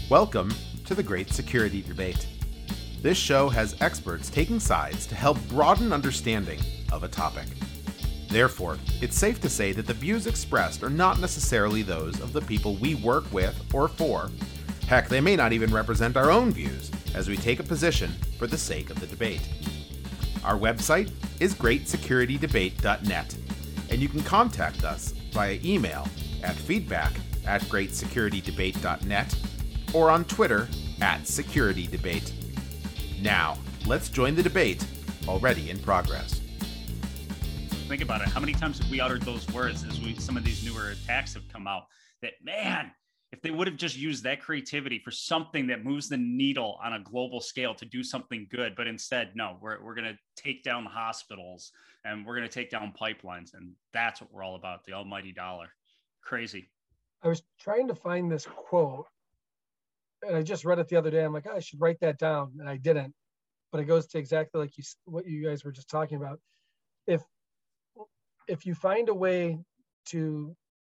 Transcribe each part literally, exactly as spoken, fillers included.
Welcome to the Great Security Debate. This show has experts taking sides to help broaden understanding of a topic. Therefore, it's safe to say that the views expressed are not necessarily those of the people we work with or for. Heck, they may not even represent our own views, as we take a position for the sake of the debate. Our website is great security debate dot net, and you can contact us via email at feedback at great security debate dot net or on Twitter at securitydebate. Now, let's join the debate already in progress. Think about it. How many times have we uttered those words as we some of these newer attacks have come out that, man, if they would have just used that creativity for something that moves the needle on a global scale to do something good, but instead, no, we're, we're going to take down hospitals and we're going to take down pipelines. And that's what we're all about, the almighty dollar. Crazy. I was trying to find this quote and I just read it the other day. I'm like, oh, I should write that down. And I didn't, but it goes to exactly like you, what you guys were just talking about. If, if you find a way to,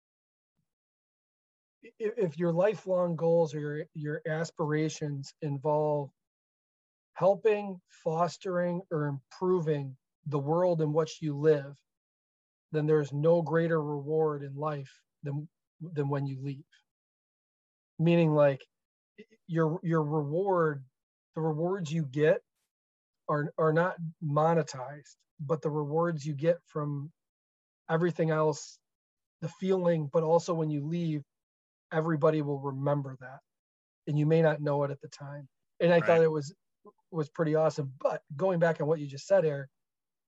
if your lifelong goals or your, your aspirations involve helping, fostering, or improving the world in which you live, then there's no greater reward in life than, than when you leave. Meaning like your, your reward, the rewards you get are, are not monetized, but the rewards you get from everything else, the feeling, but also when you leave, everybody will remember that, and you may not know it at the time. And I right. thought it was was pretty awesome. But going back on what you just said, Eric,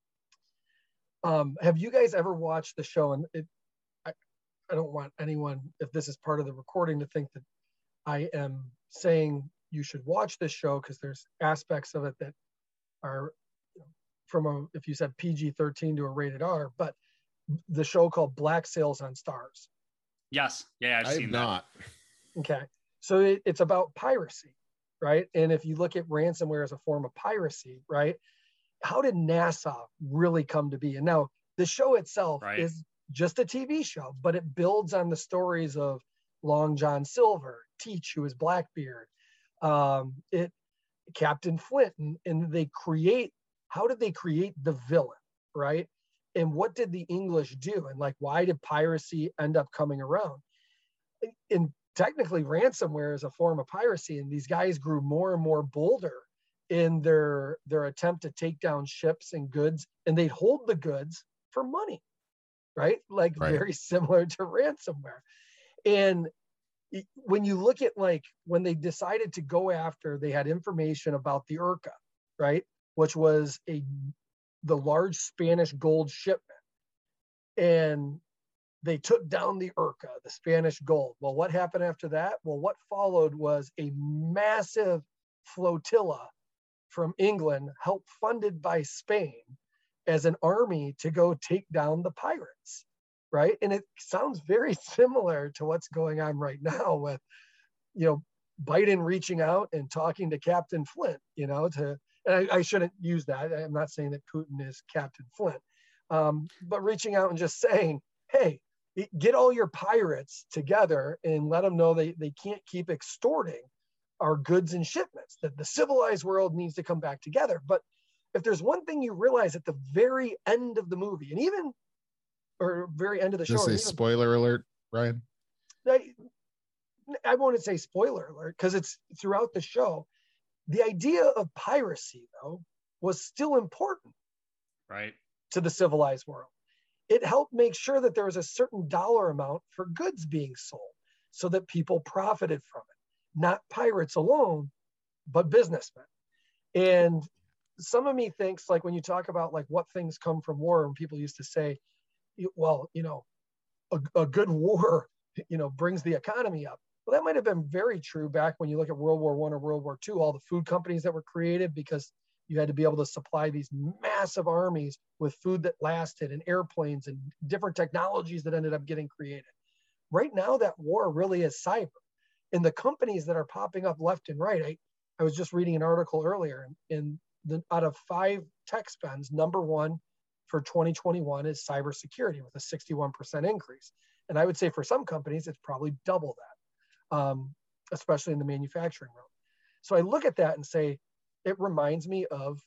um, have you guys ever watched the show? And it, I, I don't want anyone, if this is part of the recording, to think that I am saying you should watch this show, because there's aspects of it that are, you know, from a, if you said P G thirteen to a rated R, but the show called Black Sails on Stars. Yes. Yeah, I've I seen have that. not. Okay. So it, it's about piracy, right? And if you look at ransomware as a form of piracy, right? How did NASA really come to be? And now the show itself right. is just a T V show, but it builds on the stories of Long John Silver, Teach, who is Blackbeard, um, it, Captain Flint, and, and they create, how did they create the villain, right? And what did the English do? And like, why did piracy end up coming around? And technically ransomware is a form of piracy. And these guys grew more and more bolder in their, their attempt to take down ships and goods, and they'd hold the goods for money, right? Like right. very similar to ransomware. And when you look at like, when they decided to go after, they had information about the Urca, right? Which was a the large Spanish gold shipment, and they took down the Urca, the Spanish gold. Well, what happened after that? Well, what followed was a massive flotilla from England, helped funded by Spain as an army to go take down the pirates, right? And it sounds very similar to what's going on right now with, you know, Biden reaching out and talking to Captain Flint, you know, to, and I, I shouldn't use that. I'm not saying that Putin is Captain Flint, um, but reaching out and just saying, hey, get all your pirates together and let them know they, they can't keep extorting our goods and shipments, that the civilized world needs to come back together. But if there's one thing you realize at the very end of the movie, and even, or very end of the show. This is even, spoiler alert, Ryan. I, I won't say spoiler alert, because it's throughout the show. The idea of piracy, though, was still important, right, to the civilized world. It helped make sure that there was a certain dollar amount for goods being sold so that people profited from it. Not pirates alone, but businessmen. And some of me thinks, like, when you talk about like what things come from war, and people used to say, well, you know, a, a good war, you know, brings the economy up. Well, that might have been very true back when you look at World War One or World War Two, all the food companies that were created because you had to be able to supply these massive armies with food that lasted, and airplanes and different technologies that ended up getting created. Right now, that war really is cyber. And the companies that are popping up left and right, I, I was just reading an article earlier, and the, out of five tech spends, number one for twenty twenty-one is cybersecurity with a sixty-one percent increase. And I would say for some companies, it's probably double that. Um, especially in the manufacturing realm. So I look at that and say, it reminds me of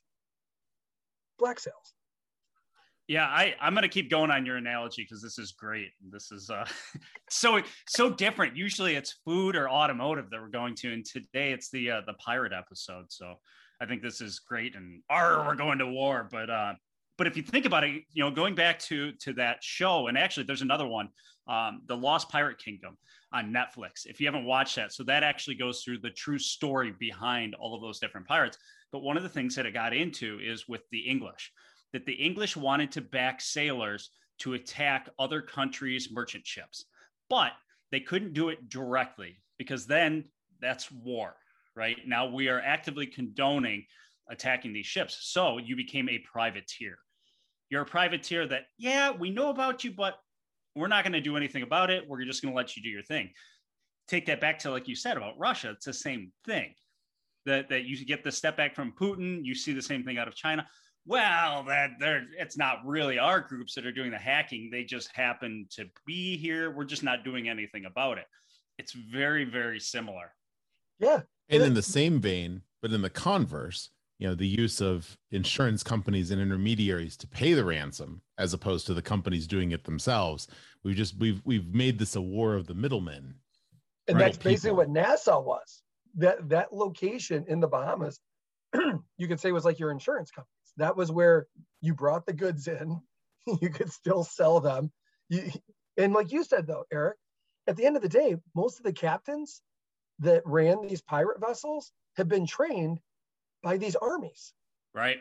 black sails. Yeah, I, I'm going to keep going on your analogy because this is great. This is uh, so so different. Usually it's food or automotive that we're going to, and today it's the uh, the pirate episode. So I think this is great. And arr, we're going to war. But uh, but if you think about it, you know, going back to to that show, and actually there's another one, um, The Lost Pirate Kingdom on Netflix. If you haven't watched that, so that actually goes through the true story behind all of those different pirates. But one of the things that it got into is with the English. That the English wanted to back sailors to attack other countries' merchant ships, but they couldn't do it directly because then that's war, right? Now we are actively condoning attacking these ships. So you became a privateer. You're a privateer that, yeah, we know about you, but we're not going to do anything about it. We're just going to let you do your thing. Take that back to, like you said about Russia. It's the same thing that, that you get the step back from Putin. You see the same thing out of China. Well, that they're it's not really our groups that are doing the hacking. They just happen to be here. We're just not doing anything about it. It's very, very similar. Yeah. And in the same vein, but in the converse, you know, the use of insurance companies and intermediaries to pay the ransom as opposed to the companies doing it themselves. We've just we've we've made this a war of the middlemen. And that's basically what Nassau was. That that location in the Bahamas, you could say was like your insurance companies. That was where you brought the goods in. You could still sell them. You, and like you said, though, Eric, at the end of the day, most of the captains that ran these pirate vessels have been trained by these armies. Right.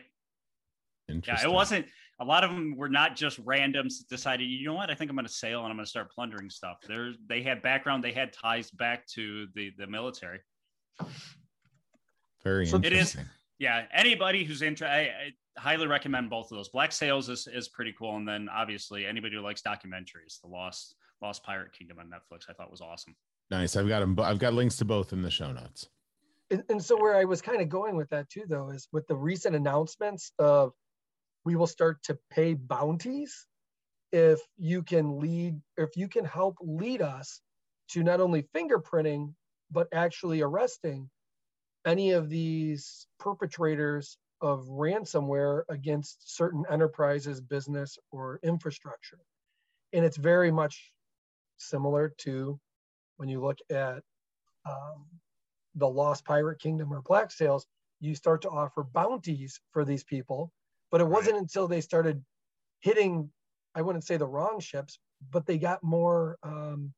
Yeah, it wasn't, a lot of them were not just randoms that decided, you know what, I think I'm going to sail and I'm going to start plundering stuff. There's, they had background, they had ties back to the, the military. Very so interesting. It is. Yeah, anybody who's interested, I, I highly recommend both of those. Black Sails is, is pretty cool. And then obviously anybody who likes documentaries, The Lost Lost Pirate Kingdom on Netflix, I thought was awesome. Nice. I've got them. I've got links to both in the show notes. And, and so where I was kind of going with that too, though, is with the recent announcements of we will start to pay bounties if you can lead, if you can help lead us to not only fingerprinting, but actually arresting any of these perpetrators of ransomware against certain enterprises, business, or infrastructure. And it's very much similar to when you look at um, the Lost Pirate Kingdom or Black Sails, you start to offer bounties for these people. But it wasn't right. until they started hitting, I wouldn't say the wrong ships, but they got more, um,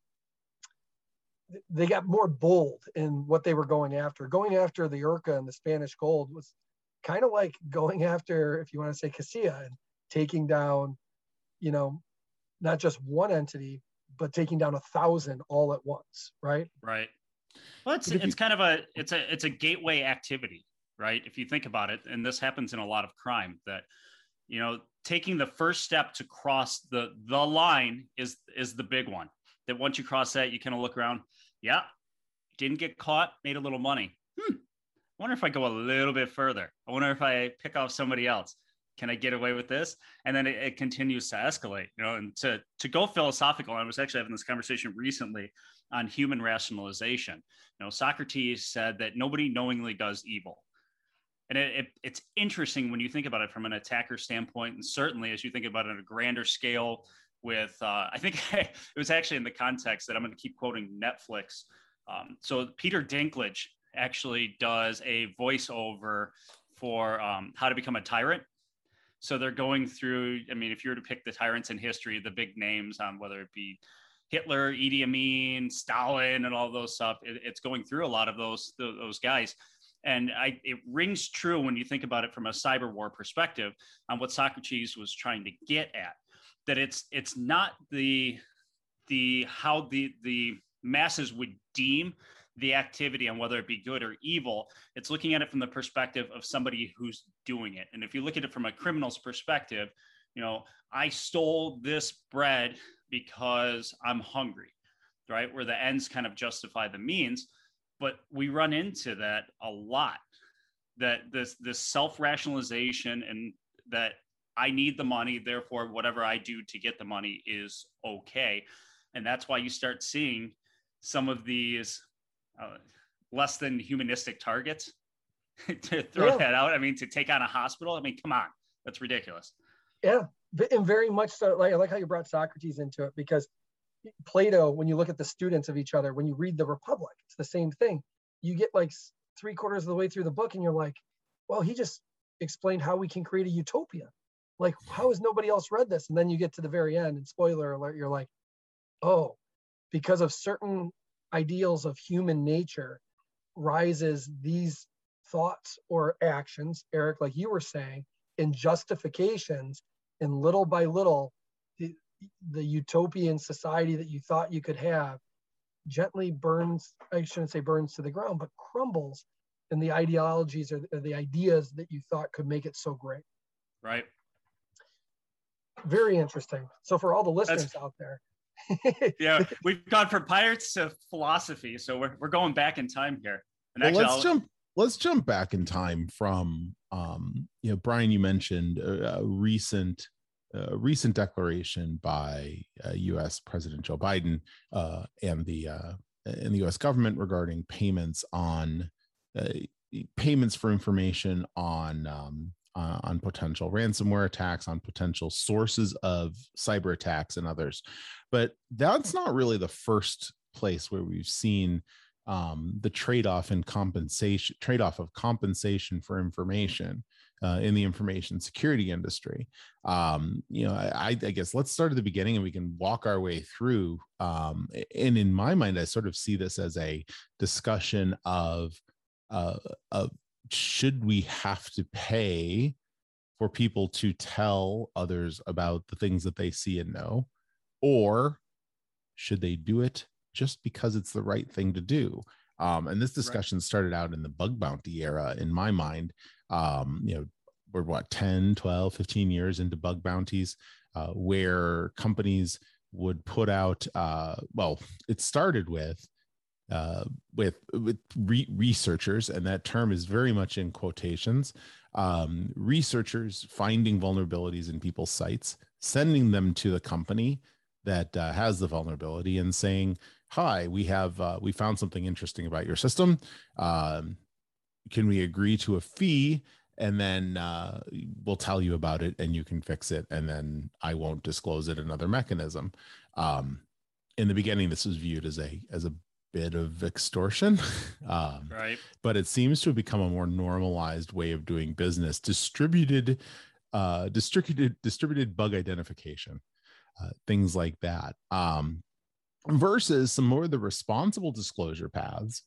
they got more bold in what they were going after. Going after the Urca and the Spanish gold was kind of like going after, if you want to say Casilla, and taking down, you know, not just one entity, but taking down a thousand all at once, right? Right. Well, it's it's kind of a it's a it's a gateway activity, right? If you think about it, and this happens in a lot of crime, that you know, taking the first step to cross the the line is is the big one. That once you cross that, you kind of look around. Yeah, didn't get caught, made a little money. Hmm. I wonder if I go a little bit further. I wonder if I pick off somebody else. Can I get away with this? And then it, it continues to escalate, you know, and to, to go philosophical. I was actually having this conversation recently on human rationalization. You know, Socrates said that nobody knowingly does evil. And it, it, it's interesting when you think about it from an attacker standpoint, and certainly as you think about it on a grander scale with, uh, I think it was actually in the context that I'm going to keep quoting Netflix. Um, so Peter Dinklage actually does a voiceover for um, How to Become a Tyrant. So they're going through, I mean, if you were to pick the tyrants in history, the big names, um, whether it be Hitler, Idi Amin, Stalin, and all those stuff, it, it's going through a lot of those those guys. And I, it rings true when you think about it from a cyber war perspective on what Socrates was trying to get at, that it's it's not the the how the the masses would deem the activity and whether it be good or evil. It's looking at it from the perspective of somebody who's doing it. And if you look at it from a criminal's perspective, you know, I stole this bread because I'm hungry, right? Where the ends kind of justify the means. But we run into that a lot, that this this self-rationalization and that I need the money, therefore whatever I do to get the money is okay. And that's why you start seeing some of these uh, less than humanistic targets to throw yeah. that out. I mean, to take on a hospital. I mean, come on, that's ridiculous. Yeah, and very much so. Like I like how you brought Socrates into it, because Plato, when you look at the students of each other, when you read the Republic, it's the same thing. You get like three quarters of the way through the book and you're like, well, he just explained how we can create a utopia. Like, how has nobody else read this? And then you get to the very end, and spoiler alert, you're like, oh, because of certain ideals of human nature rises these thoughts or actions, Eric, like you were saying, in justifications, and little by little, the, the utopian society that you thought you could have gently burns, I shouldn't say burns to the ground, but crumbles in the ideologies or the, or the ideas that you thought could make it so great. Right. Very interesting. So for all the listeners That's, out there. yeah, we've gone from pirates to philosophy. So we're, we're going back in time here. And well, actually, let's I'll, jump. Let's jump back in time from, um, you know, Brian, you mentioned a, a recent, a recent declaration by uh, U S President Joe Biden uh, and the uh, and the U S government regarding payments on uh, payments for information on um, uh, on potential ransomware attacks, on potential sources of cyber attacks, and others. But that's not really the first place where we've seen um, the trade-off in compensation, trade-off of compensation for information uh, in the information security industry. Um, you know, I, I guess let's start at the beginning and we can walk our way through. Um, and in my mind, I sort of see this as a discussion of, uh, of should we have to pay for people to tell others about the things that they see and know, or should they do it just because it's the right thing to do? Um, and this discussion right. started out in the bug bounty era, in my mind. Um, you know, we're what, ten, twelve, fifteen years into bug bounties, uh, where companies would put out, uh, well, it started with, uh, with, with re- researchers, and that term is very much in quotations, um, researchers finding vulnerabilities in people's sites, sending them to the company that uh, has the vulnerability and saying, hi, we have, uh, we found something interesting about your system. Um, can we agree to a fee? And then uh, we'll tell you about it and you can fix it. And then I won't disclose it, another mechanism. Um, in the beginning, this was viewed as a, as a bit of extortion. um, right. But it seems to have become a more normalized way of doing business, distributed, uh, distributed, distributed bug identification. Uh, things like that, um, versus some more of the responsible disclosure paths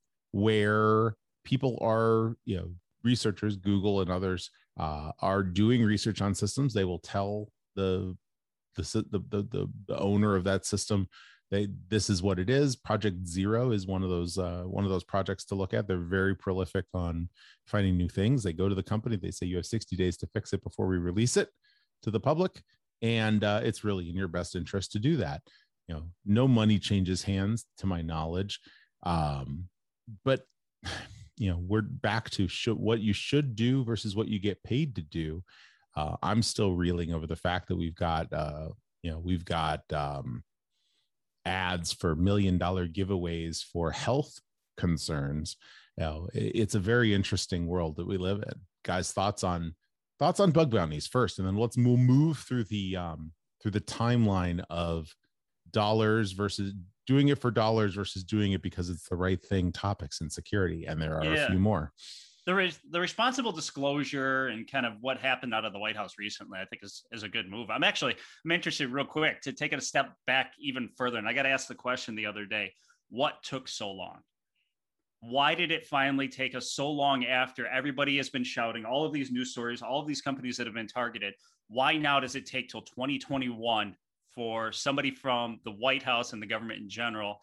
where people are, you know, researchers, Google and others uh, are doing research on systems. They will tell the the, the the the owner of that system, they this is what it is. Project Zero is one of those uh, one of those projects to look at. They're very prolific on finding new things. They go to the company, they say you have sixty days to fix it before we release it to the public. And uh, it's really in your best interest to do that. You know, no money changes hands to my knowledge. Um, but, you know, we're back to should, what you should do versus what you get paid to do. Uh, I'm still reeling over the fact that we've got, uh, you know, we've got um, ads for million dollar giveaways for health concerns. You know, it's a very interesting world that we live in. Guys, thoughts on Thoughts on bug bounties first, and then let's move, move through the um, through the timeline of dollars versus doing it for dollars versus doing it because it's the right thing. Topics in security, and there are yeah. a few more. There is the responsible disclosure and kind of what happened out of the White House recently, I think is, is a good move. I'm actually I'm interested real quick to take it a step back even further, and I got to ask the question the other day: what took so long? Why did it finally take us so long after everybody has been shouting all of these news stories, all of these companies that have been targeted? Why now does it take till twenty twenty-one for somebody from the White House and the government in general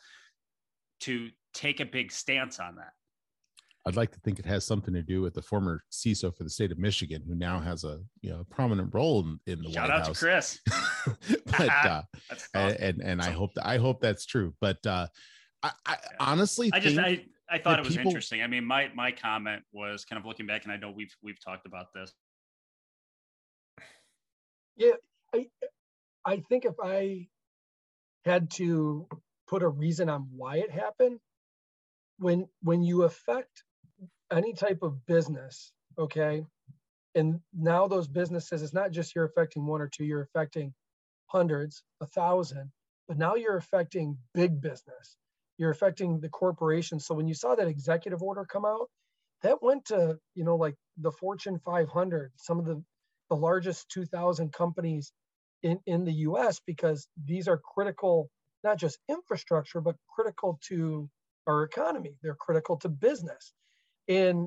to take a big stance on that? I'd like to think it has something to do with the former C I S O for the state of Michigan, who now has a you know prominent role in, in the Shout White out House. to Chris. but uh, that's awesome. and and I hope that I hope that's true. But uh, I, I yeah. honestly, I just I. I thought it was people... interesting. I mean, my my comment was kind of looking back, and I know we've we've talked about this. Yeah, I I think if I had to put a reason on why it happened, when when you affect any type of business, okay, and now those businesses, it's not just you're affecting one or two, you're affecting hundreds, a thousand, but now you're affecting big business. You're affecting the corporation. So when you saw that executive order come out, that went to, you know, like the Fortune five hundred, some of the, the largest two thousand companies in, in the U S, because these are critical, not just infrastructure, but critical to our economy. They're critical to business. And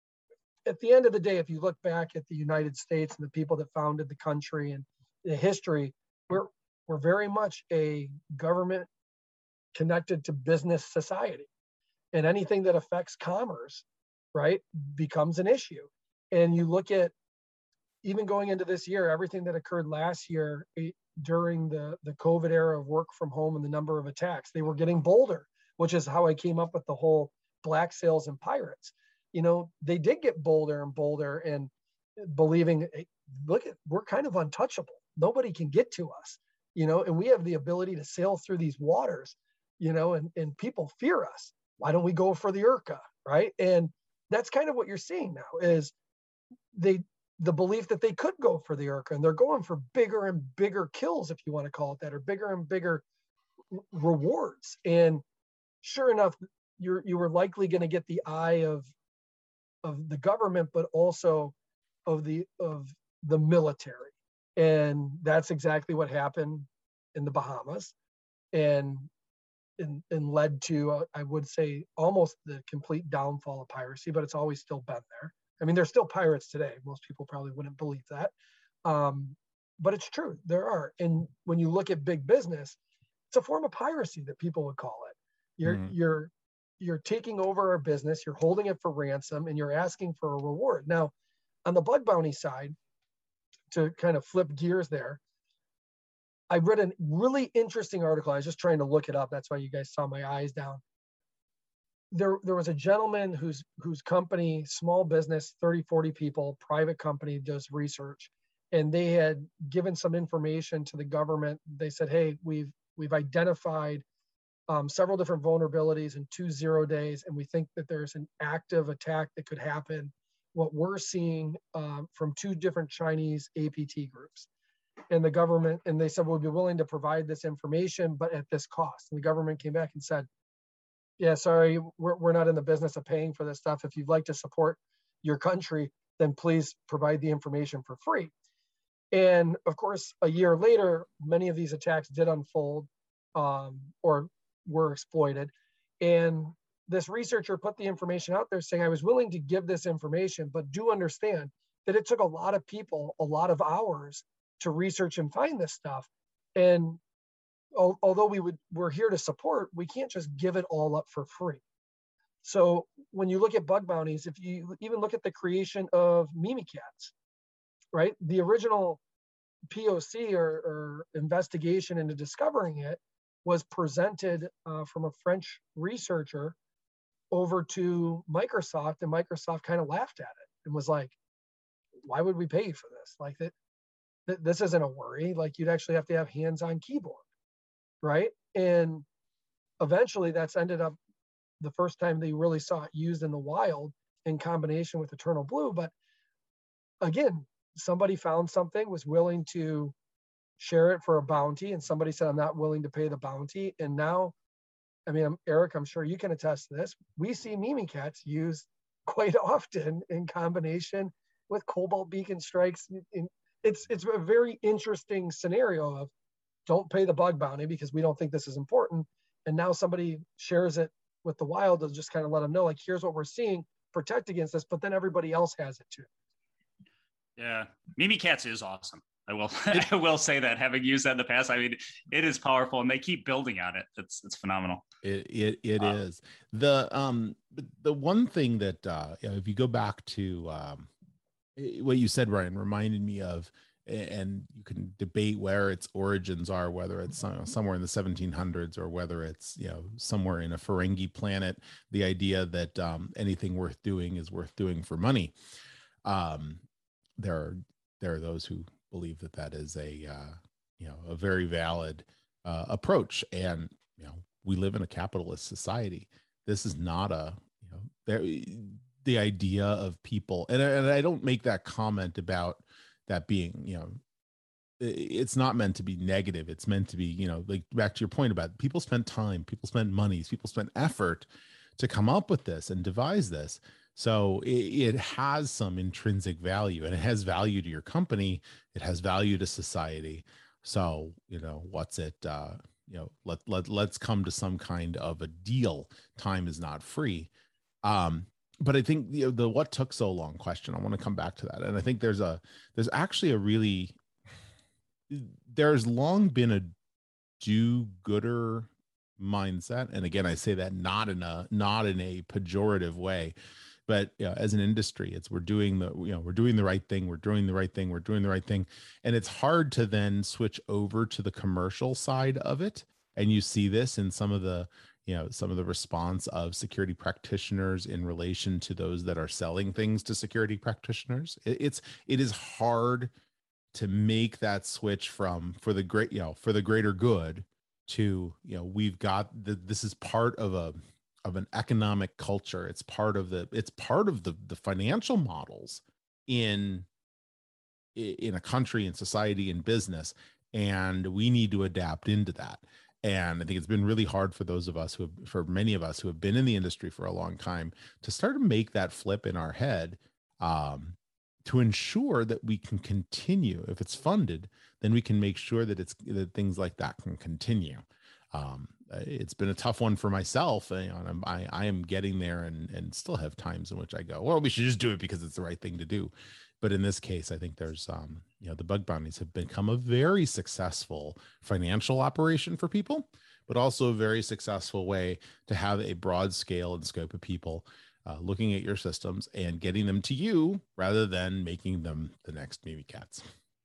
at the end of the day, if you look back at the United States and the people that founded the country and the history, we're, we're very much a government connected to business society. And anything that affects commerce, right, becomes an issue. And you look at, even going into this year, everything that occurred last year during the, the COVID era of work from home and the number of attacks, they were getting bolder, which is how I came up with the whole black sails and pirates. You know, they did get bolder and bolder and believing, hey, look, at, we're kind of untouchable. Nobody can get to us, you know, and we have the ability to sail through these waters, you know, and, and people fear us. Why don't we go for the Urca, right? And that's kind of what you're seeing now is they, the belief that they could go for the Urca, and they're going for bigger and bigger kills, if you want to call it that, or bigger and bigger rewards. And sure enough, you're, you were likely going to get the eye of, of the government, but also of the, of the military. And that's exactly what happened in the Bahamas and, and, and led to, uh, I would say, almost the complete downfall of piracy, but it's always still been there. I mean, there's still pirates today. Most people probably wouldn't believe that. Um, but it's true, there are. And when you look at big business, it's a form of piracy that people would call it. You're, mm. you're, you're taking over our business, you're holding it for ransom, and you're asking for a reward. Now, on the bug bounty side, to kind of flip gears there, I read a really interesting article. I was just trying to look it up. That's why you guys saw my eyes down. There, there was a gentleman whose whose company, small business, thirty, forty people, private company, does research. And they had given some information to the government. They said, hey, we've we've identified um, several different vulnerabilities in two zero days, and we think that there's an active attack that could happen. What we're seeing um, from two different Chinese A P T groups. And the government, and they said, we'll be willing to provide this information, but at this cost. And the government came back and said, yeah, sorry, we're, we're not in the business of paying for this stuff. If you'd like to support your country, then please provide the information for free. And of course, a year later, many of these attacks did unfold um, or were exploited. And this researcher put the information out there saying, I was willing to give this information, but do understand that it took a lot of people, a lot of hours to research and find this stuff. And al- although we would, we're here to support, we can't just give it all up for free. So when you look at bug bounties, if you even look at the creation of Mimikatz, right? The original P O C or, or investigation into discovering it was presented uh, from a French researcher over to Microsoft, and Microsoft kind of laughed at it and was like, why would we pay you for this? Like that, th- this isn't a worry. Like you'd actually have to have hands-on keyboard, right? And eventually that's ended up the first time they really saw it used in the wild in combination with Eternal Blue. But again, somebody found something, was willing to share it for a bounty, and somebody said, I'm not willing to pay the bounty. And now, I mean, I'm, Eric, I'm sure you can attest to this. We see Mimikatz used quite often in combination with Cobalt Beacon strikes. In, it's it's a very interesting scenario of don't pay the bug bounty because we don't think this is important. And now somebody shares it with the wild to just kind of let them know, like, here's what we're seeing, protect against this, but then everybody else has it too. Yeah, Mimikatz is awesome. I will I will say that, having used that in the past, I mean, it is powerful, and they keep building on it. It's it's phenomenal. It it, it uh, is. The um the one thing that uh, you know, if you go back to um, what you said, Ryan, reminded me of, and you can debate where its origins are, whether it's uh, somewhere in the seventeen hundreds or whether it's, you know, somewhere in a Ferengi planet. The idea that um, anything worth doing is worth doing for money. Um, there are there are those who believe that that is a uh, you know a very valid uh, approach, and you know we live in a capitalist society. this is not a, you know, there, the idea of people, and, and I don't make that comment about that being, you know, it's not meant to be negative. It's meant to be, you know, like back to your point about people spent time, people spent money, people spent effort to come up with this and devise this. So it, it has some intrinsic value, and it has value to your company. It has value to society. So, you know, what's it, uh, you know, let, let, let's come to some kind of a deal. Time is not free. Um, but I think the, the, what took so long question, I want to come back to that. And I think there's a, there's actually a really, there's long been a do-gooder mindset. And again, I say that not in a, not in a pejorative way, but you know, as an industry, it's, we're doing the, you know, we're doing the right thing. We're doing the right thing. We're doing the right thing. And it's hard to then switch over to the commercial side of it. And you see this in some of the, you know, some of the response of security practitioners in relation to those that are selling things to security practitioners. It, it's, it is hard to make that switch from for the great, you know, for the greater good to, you know, we've got the, this is part of a, of an economic culture. It's part of the, it's part of the, the financial models in, in a country, in society, in business. And we need to adapt into that. And I think it's been really hard for those of us who have, for many of us who have been in the industry for a long time, to start to make that flip in our head, um, to ensure that we can continue. If it's funded, then we can make sure that it's, that things like that can continue. Um, it's been a tough one for myself. You know, and I'm, I, I am getting there, and, and still have times in which I go, well, we should just do it because it's the right thing to do. But in this case, I think there's, um, you know, the bug bounties have become a very successful financial operation for people, but also a very successful way to have a broad scale and scope of people uh, looking at your systems and getting them to you rather than making them the next Mimikatz.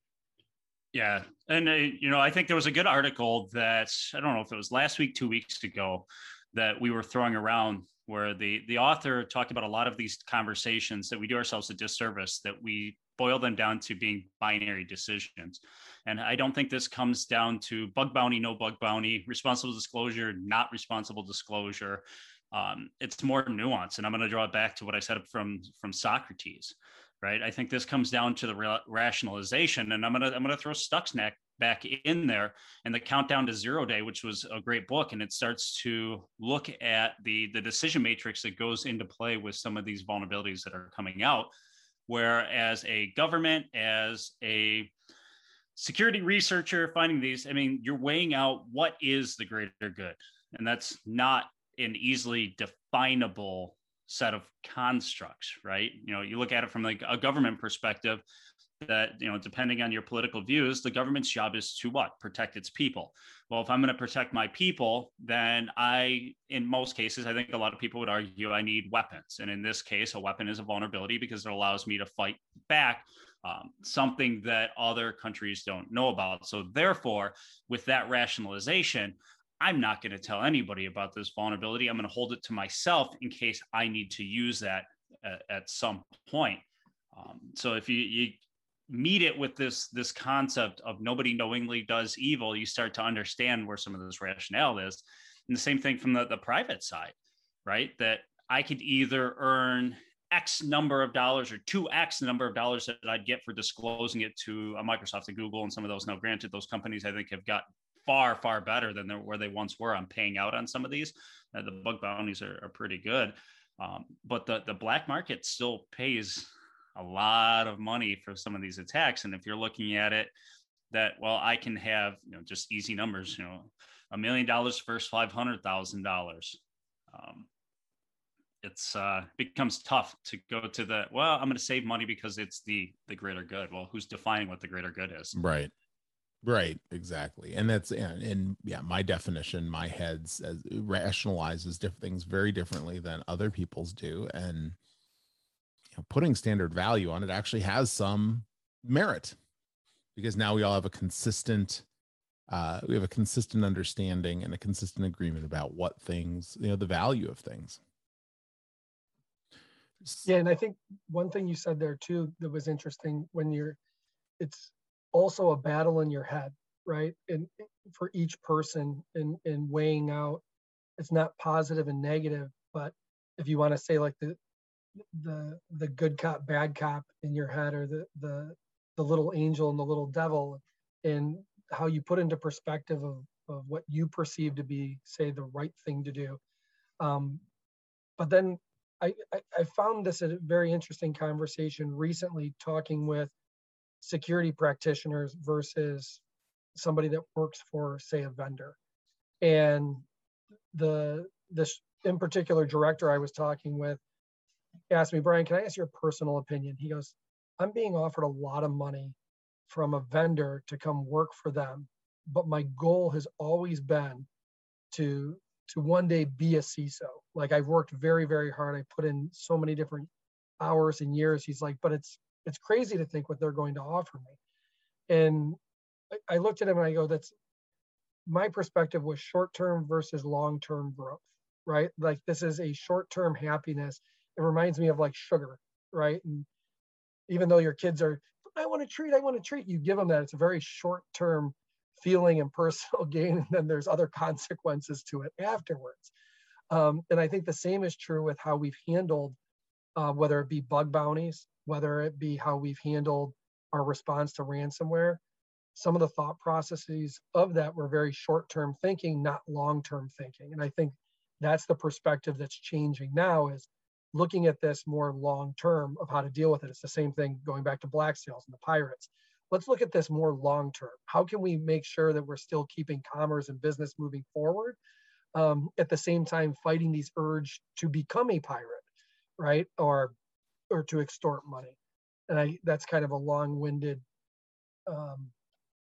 Yeah. And, uh, you know, I think there was a good article that, I don't know if it was last week, two weeks ago, that we were throwing around, where the, the author talked about a lot of these conversations that we do ourselves a disservice, that we boil them down to being binary decisions. And I don't think this comes down to bug bounty, no bug bounty, responsible disclosure, not responsible disclosure. Um, it's more nuanced. And I'm going to draw it back to what I said from, from Socrates, right? I think this comes down to the ra- rationalization. And I'm going to, I'm going to throw Stuxnet back in there, and the Countdown to Zero Day, which was a great book. And it starts to look at the, the decision matrix that goes into play with some of these vulnerabilities that are coming out, where as a government, as a security researcher finding these, I mean, you're weighing out what is the greater good. And that's not an easily definable set of constructs, right? You know, you look at it from like a government perspective, that, you know, depending on your political views, the government's job is to what? Protect its people. Well, if I'm going to protect my people, then I, in most cases, I think a lot of people would argue I need weapons. And in this case, a weapon is a vulnerability because it allows me to fight back, um, something that other countries don't know about. So therefore, with that rationalization, I'm not going to tell anybody about this vulnerability. I'm going to hold it to myself in case I need to use that at, at some point. Um, so if you, you meet it with this, this concept of nobody knowingly does evil, you start to understand where some of this rationale is. And the same thing from the, the private side, right? That I could either earn X number of dollars or two X number of dollars that I'd get for disclosing it to a Microsoft, a Google, and some of those. Now, granted, those companies I think have got far, far better than where they once were on paying out on some of these. Uh, the bug bounties are, are pretty good. Um, but the, the black market still pays a lot of money for some of these attacks. And if you're looking at it that, well, I can have, you know, just easy numbers, you know, a million dollars versus five hundred thousand dollars. Um, it's uh, becomes tough to go to the, well, I'm going to save money because it's the, the greater good. Well, who's defining what the greater good is? Right. Right, exactly. And that's, and, and yeah, my definition, my head's as rationalizes different things very differently than other people's do. And you know, putting standard value on it actually has some merit, because now we all have a consistent, uh, we have a consistent understanding and a consistent agreement about what things, you know, the value of things. Yeah. And I think one thing you said there too, that was interesting, when you're, it's also a battle in your head, right? And for each person in, in weighing out, it's not positive and negative, but if you want to say like the the the good cop, bad cop in your head, or the the the little angel and the little devil, and how you put into perspective of, of what you perceive to be, say, the right thing to do. Um, but then I, I, I found this a very interesting conversation recently, talking with security practitioners versus somebody that works for, say, a vendor. And the this in particular director I was talking with asked me, Brian, can I ask your personal opinion? He goes, I'm being offered a lot of money from a vendor to come work for them, but my goal has always been to to one day be a C I S O. Like, I've worked very, very hard. I put in so many different hours and years. He's like, but it's it's crazy to think what they're going to offer me. And I, I looked at him and I go, that's my perspective was short-term versus long-term growth, right? Like, this is a short-term happiness. It reminds me of like sugar, right? And even though your kids are, I want a treat, I want a treat, you give them that. It's a very short-term feeling and personal gain, and then there's other consequences to it afterwards. Um, and I think the same is true with how we've handled, uh, whether it be bug bounties, whether it be how we've handled our response to ransomware. Some of the thought processes of that were very short-term thinking, not long-term thinking. And I think that's the perspective that's changing now, is looking at this more long-term of how to deal with it. It's the same thing going back to Black Sails and the pirates. Let's look at this more long-term. How can we make sure that we're still keeping commerce and business moving forward, um, at the same time fighting these urge to become a pirate, right? Or, or to extort money. And I, that's kind of a long-winded um,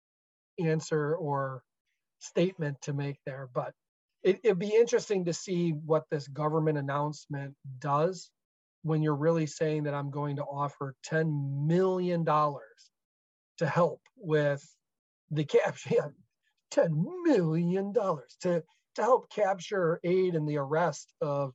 answer or statement to make there, but it, it'd be interesting to see what this government announcement does when you're really saying that I'm going to offer ten million dollars to help with the capture, yeah, ten million dollars to, to help capture, aid in the arrest of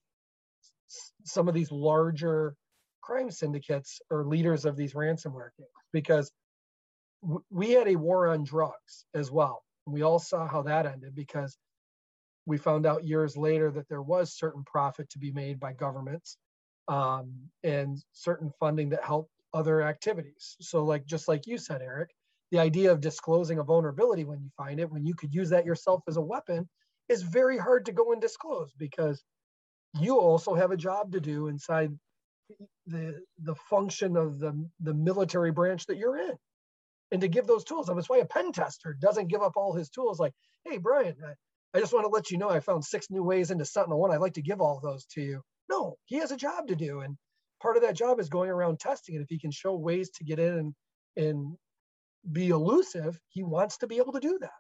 s- some of these larger crime syndicates or leaders of these ransomware gangs. Because w- we had a war on drugs as well. We all saw how that ended, because we found out years later that there was certain profit to be made by governments, um, and certain funding that helped other activities. So like, just like you said, Eric, the idea of disclosing a vulnerability when you find it, when you could use that yourself as a weapon, is very hard to go and disclose, because you also have a job to do inside the the function of the, the military branch that you're in. And to give those tools, that's why a pen tester doesn't give up all his tools. Like, hey, Brian, I, I just want to let you know I found six new ways into Sentinel One. I'd like to give all those to you. No, he has a job to do. And part of that job is going around testing. And if he can show ways to get in and, and be elusive, he wants to be able to do that.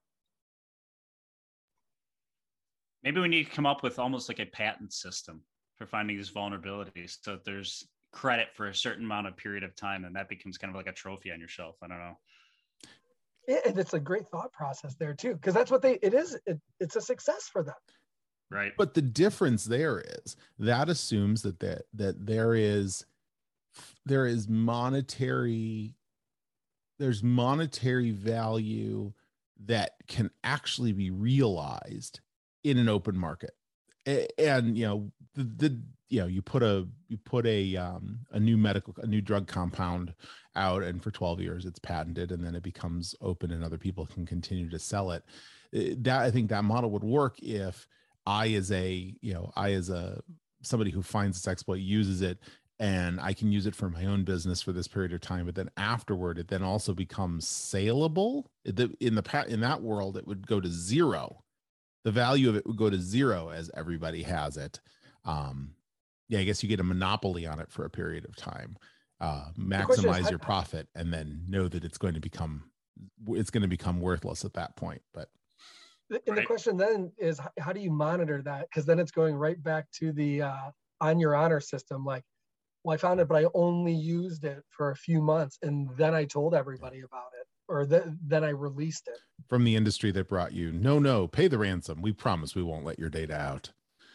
Maybe we need to come up with almost like a patent system for finding these vulnerabilities, so that there's credit for a certain amount of period of time, and that becomes kind of like a trophy on your shelf. I don't know. Yeah, and it's a great thought process there too, because that's what they, it is, it, it's a success for them. Right. But the difference there is that assumes that that, that there is, there is monetary, there's monetary value that can actually be realized in an open market. And, you know, the, the, you know, you put a, you put a, um, a new medical, a new drug compound out, and for twelve years it's patented, and then it becomes open and other people can continue to sell it. That, I think that model would work if I, as a, you know, I, as a, somebody who finds this exploit, uses it, and I can use it for my own business for this period of time, but then afterward, it then also becomes saleable. In the, in that world, it would go to zero. The value of it would go to zero as everybody has it. Um, yeah, I guess you get a monopoly on it for a period of time, uh, maximize your profit, and then know that it's going to become, it's going to become worthless at that point. But and right. The question then is, how do you monitor that? Because then it's going right back to the uh, on your honor system. Like, well, I found it, but I only used it for a few months, and then I told everybody about it, or th- then I released it. From the industry that brought you, no, no, pay the ransom. We promise we won't let your data out.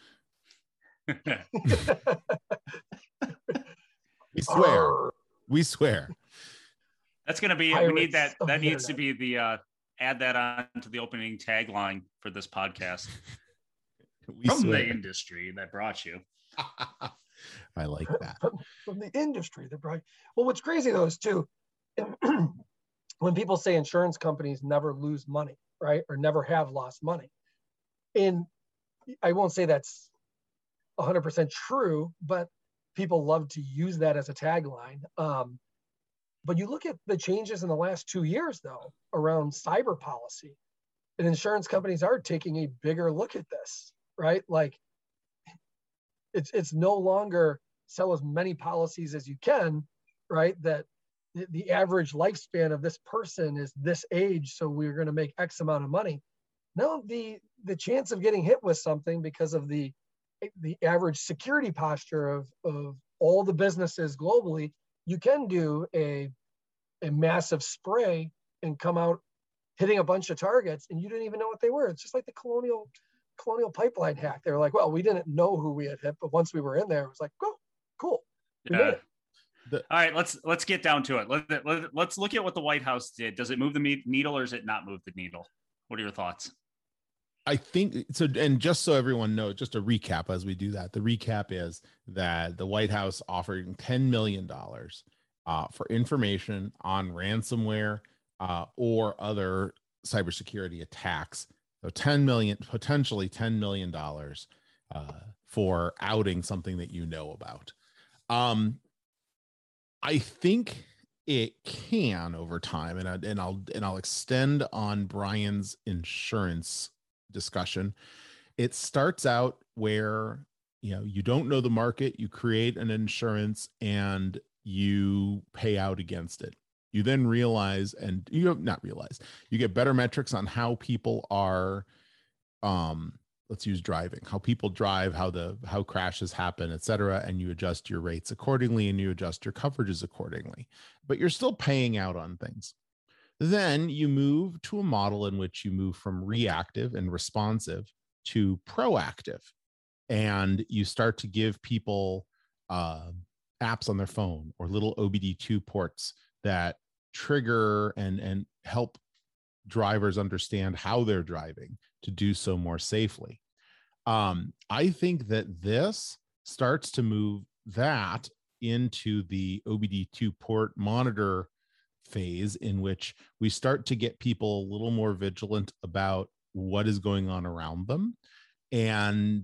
We swear. Arr. We swear. That's going to be, Pirates we need that. That needs to be the, uh, add that on to the opening tagline for this podcast. From swear. The industry that brought you. I like that. From, from the industry. They're probably, well, what's crazy though is too, when people say insurance companies never lose money, right? Or never have lost money. And I won't say that's one hundred percent true, but people love to use that as a tagline. Um, but you look at the changes in the last two years though, around cyber policy, and insurance companies are taking a bigger look at this, right? Like it's, it's no longer sell as many policies as you can, right? That the, the average lifespan of this person is this age, so we're going to make X amount of money. No, the the chance of getting hit with something because of the the average security posture of, of all the businesses globally, you can do a, a massive spray and come out hitting a bunch of targets and you didn't even know what they were. It's just like the colonial colonial pipeline hack. They were like, well, we didn't know who we had hit, but once we were in there, it was like, oh, cool. We yeah. made it. The, All right, let's let's get down to it. Let, let, let's look at what the White House did. Does it move the needle or does it not move the needle? What are your thoughts? I think so. And just so everyone knows, just a recap as we do that, the recap is that the White House offered ten million dollars uh, for information on ransomware uh, or other cybersecurity attacks. So ten million, potentially ten million dollars uh, for outing something that you know about. Um, I think it can over time, and I, and I'll and I'll extend on Brian's insurance discussion. It starts out where you know you don't know the market, you create an insurance and you pay out against it. You then realize, and you not realize, you get better metrics on how people are, um, let's use driving, how people drive, how the how crashes happen, et cetera, and you adjust your rates accordingly and you adjust your coverages accordingly. But you're still paying out on things. Then you move to a model in which you move from reactive and responsive to proactive, and you start to give people uh, apps on their phone or little O B D two ports that trigger and, and help drivers understand how they're driving to do so more safely. Um, I think that this starts to move that into the O B D two port monitor phase, in which we start to get people a little more vigilant about what is going on around them and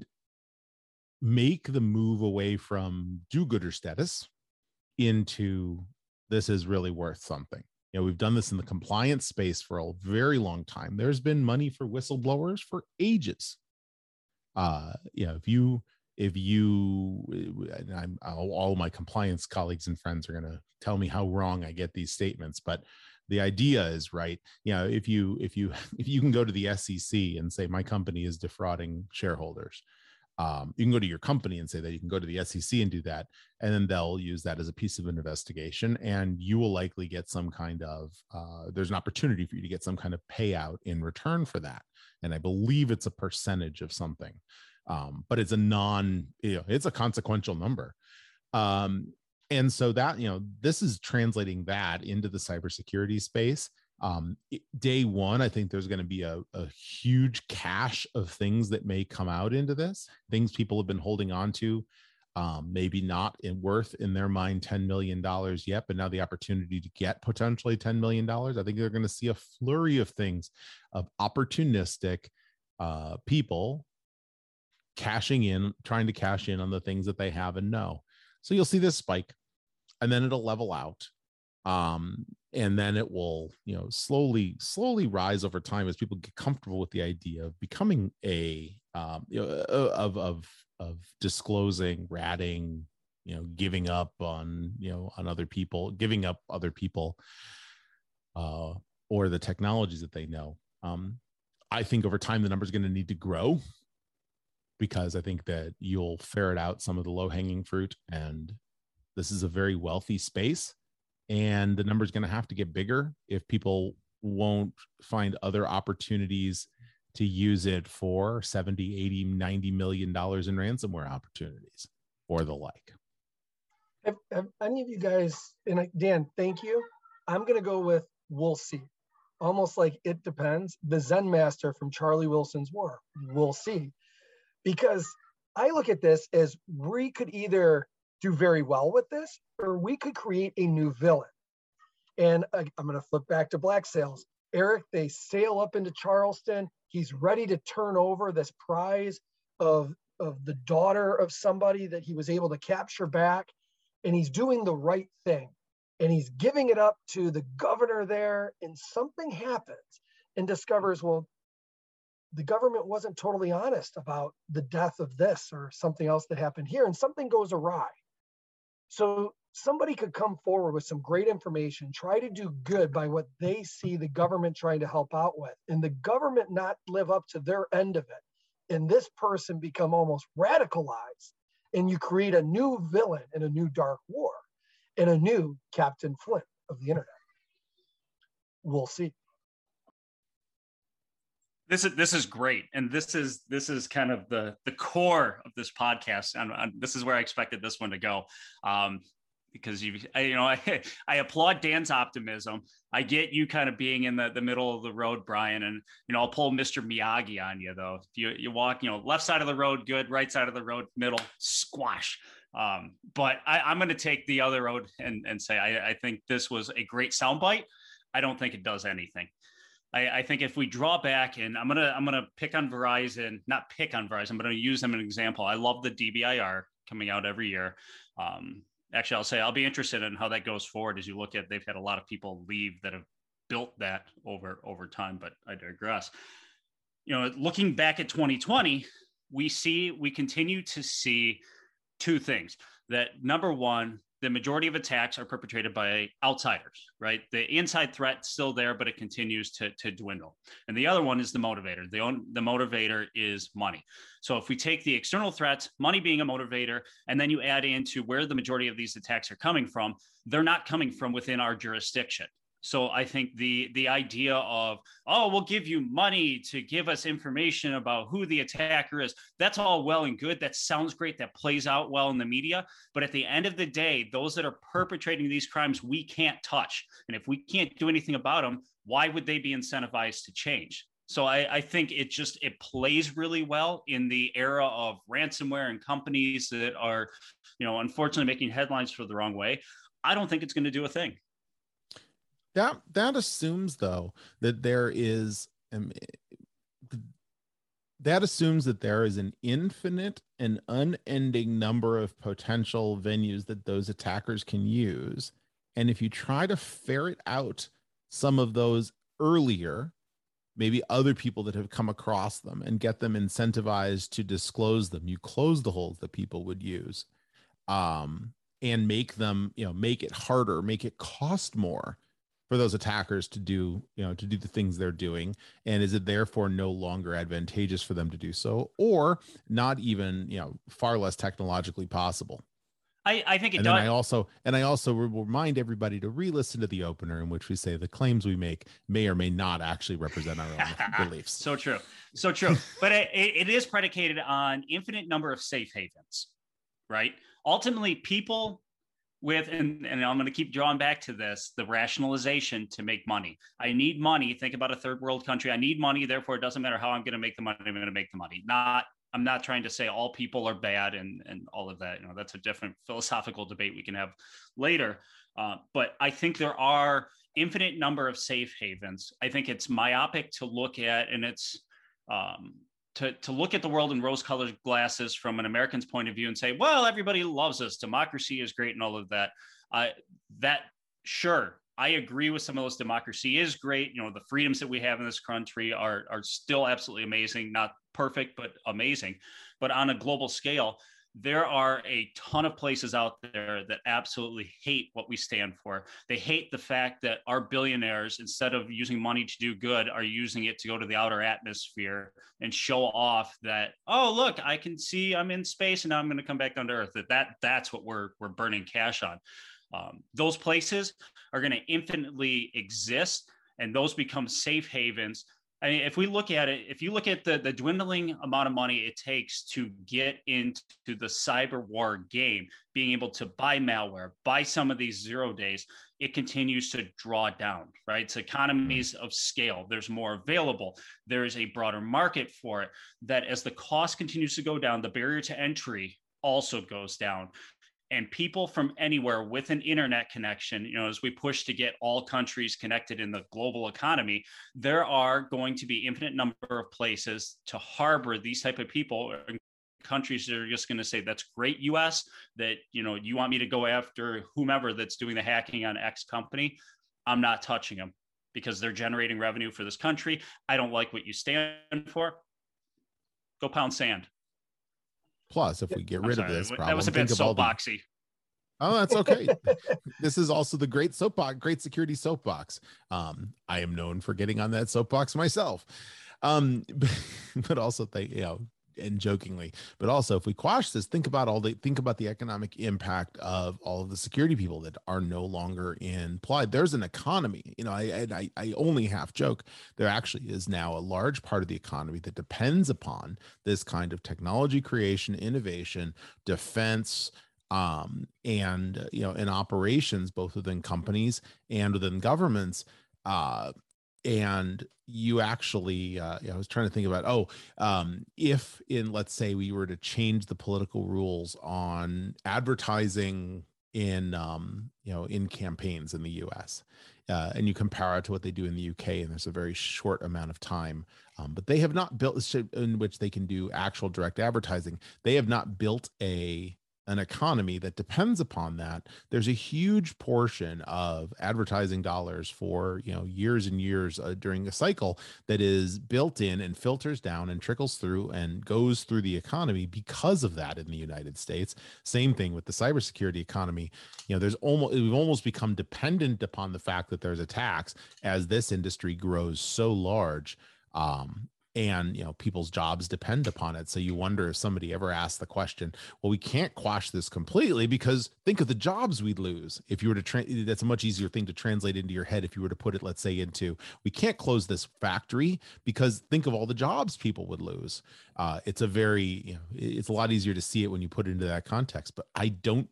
make the move away from do-gooder status into this is really worth something. You know, we've done this in the compliance space for a very long time. There's been money for whistleblowers for ages. Uh, you know, if you if you, and I'm all, all my compliance colleagues and friends are going to tell me how wrong I get these statements, but the idea is right. You know, if you if you if you can go to the S E C and say my company is defrauding shareholders, um, you can go to your company and say that. You can go to the S E C and do that, and then they'll use that as a piece of an investigation, and you will likely get some kind of uh, there's an opportunity for you to get some kind of payout in return for that. And I believe it's a percentage of something. Um, but it's a non, you know, it's a consequential number. Um, and so that, you know, this is translating that into the cybersecurity space. Um, day one, I think there's going to be a, a huge cache of things that may come out into this, things people have been holding on to, um, maybe not in worth in their mind ten million dollars yet, but now the opportunity to get potentially ten million dollars. I think they're going to see a flurry of things, of opportunistic uh, people cashing in, trying to cash in on the things that they have and know. So you'll see this spike, and then it'll level out. Um, and then it will, you know, slowly, slowly rise over time as people get comfortable with the idea of becoming a, um, you know, of, of, of disclosing, ratting, you know, giving up on, you know, on other people, giving up other people, uh, or the technologies that they know. Um, I think over time, the number is going to need to grow, because I think that you'll ferret out some of the low-hanging fruit, and this is a very wealthy space, and the number is going to have to get bigger if people won't find other opportunities to use it for seventy, eighty, ninety million dollars in ransomware opportunities or the like. Have, have any of you guys, and I, Dan, thank you. I'm going to go with we'll see. Almost like it depends. The Zen master from Charlie Wilson's War, we'll see. Because I look at this as we could either do very well with this, or we could create a new villain. And I, I'm going to flip back to Black Sails. Eric, they sail up into Charleston. He's ready to turn over this prize of, of the daughter of somebody that he was able to capture back. And he's doing the right thing. And he's giving it up to the governor there. And something happens and discovers, well, the government wasn't totally honest about the death of this or something else that happened here. And something goes awry. So somebody could come forward with some great information, try to do good by what they see the government trying to help out with, and the government not live up to their end of it. And this person become almost radicalized, and you create a new villain in a new dark war and a new Captain Flint of the internet. We'll see. This is this is great, and this is this is kind of the the core of this podcast, and, and this is where I expected this one to go, um, because you I, you know I I applaud Dan's optimism. I get you kind of being in the, the middle of the road, Brian, and you know I'll pull Mister Miyagi on you though. You you walk you know left side of the road, good, right side of the road, middle, squash. Um, but I, I'm going to take the other road and and say I, I think this was a great soundbite. I don't think it does anything. I, I think if we draw back, and I'm gonna I'm gonna pick on Verizon, not pick on Verizon, but I'm gonna use them as an example. I love the D B I R coming out every year. Um, actually, I'll say I'll be interested in how that goes forward as you look at. They've had a lot of people leave that have built that over over time, but I digress. You know, looking back at twenty twenty, we see we continue to see two things. That number one, the majority of attacks are perpetrated by outsiders, right? The inside threat's still there, but it continues to, to dwindle. And the other one is the motivator. The, own, the motivator is money. So if we take the external threats, money being a motivator, and then you add into where the majority of these attacks are coming from, they're not coming from within our jurisdiction. So I think the the idea of, oh, we'll give you money to give us information about who the attacker is, that's all well and good. That sounds great. That plays out well in the media. But at the end of the day, those that are perpetrating these crimes, we can't touch. And if we can't do anything about them, why would they be incentivized to change? So I, I think it just, it plays really well in the era of ransomware and companies that are, you know, unfortunately making headlines for the wrong way. I don't think it's going to do a thing. That that assumes, though, that there is um, that assumes that there is an infinite and unending number of potential venues that those attackers can use. And if you try to ferret out some of those earlier, maybe other people that have come across them, and get them incentivized to disclose them, you close the holes that people would use, um, and make them, you know, make it harder, make it cost more for those attackers to do, you know, to do the things they're doing. And is it therefore no longer advantageous for them to do so, or not even, you know, far less technologically possible? I, I think it and does. Then I also, and I also will remind everybody to re-listen to the opener in which we say the claims we make may or may not actually represent our own beliefs. So true. So true. But it, it is predicated on infinite number of safe havens, right? Ultimately, people with, and, and I'm going to keep drawing back to this, the rationalization to make money. I need money. Think about a third world country. I need money. Therefore, it doesn't matter how I'm going to make the money. I'm going to make the money. Not, I'm not trying to say all people are bad and, and all of that. You know, that's a different philosophical debate we can have later. Uh, but I think there are infinite number of safe havens. I think it's myopic to look at, and it's, um, To, to look at the world in rose-colored glasses from an American's point of view and say, well, everybody loves us. Democracy is great and all of that. Uh, that, sure, I agree with some of those. Democracy is great. You know, the freedoms that we have in this country are, are still absolutely amazing. Not perfect, but amazing. But on a global scale, there are a ton of places out there that absolutely hate what we stand for. They hate the fact that our billionaires, instead of using money to do good, are using it to go to the outer atmosphere and show off that, oh, look, I can see I'm in space and now I'm going to come back down to Earth. That, that that's what we're, we're burning cash on. Um, those places are going to infinitely exist, and those become safe havens. I mean, if we look at it, if you look at the, the dwindling amount of money it takes to get into the cyber war game, being able to buy malware, buy some of these zero days, it continues to draw down, right? It's economies of scale. There's more available. There is a broader market for it, that as the cost continues to go down, the barrier to entry also goes down. And people from anywhere with an internet connection, you know, as we push to get all countries connected in the global economy, there are going to be infinite number of places to harbor these type of people. Countries that are just going to say, that's great, U S, that, you know, you want me to go after whomever that's doing the hacking on X company. I'm not touching them because they're generating revenue for this country. I don't like what you stand for. Go pound sand. Plus, if we get rid of this problem, that was a bit soapboxy. The... Oh, that's okay. This is also the great soapbox, great security soapbox. Um, I am known for getting on that soapbox myself. Um, but, but also, they, you know, and jokingly, but also if we quash this, think about all the think about the economic impact of all of the security people that are no longer employed. There's an economy, you know, I, I, I only half joke. There actually is now a large part of the economy that depends upon this kind of technology creation, innovation, defense, um, and, you know, in operations, both within companies and within governments. Uh, And you actually, uh, I was trying to think about, oh, um, if in, let's say we were to change the political rules on advertising in, um, you know, in campaigns in the U S, uh, and you compare it to what they do in the U K, and there's a very short amount of time, um, but they have not built in which they can do actual direct advertising. They have not built a an economy that depends upon that. There's a huge portion of advertising dollars for, you know, years and years uh, during a cycle that is built in and filters down and trickles through and goes through the economy because of that in the United States. Same thing with the cybersecurity economy. You know, there's almost, we've almost become dependent upon the fact that there's a tax as this industry grows so large. Um, And, you know, people's jobs depend upon it. So you wonder if somebody ever asked the question, well, we can't quash this completely because think of the jobs we'd lose. If you were to, tra- that's a much easier thing to translate into your head. If you were to put it, let's say, into, we can't close this factory because think of all the jobs people would lose. Uh, it's a very, you know, it's a lot easier to see it when you put it into that context. But I don't,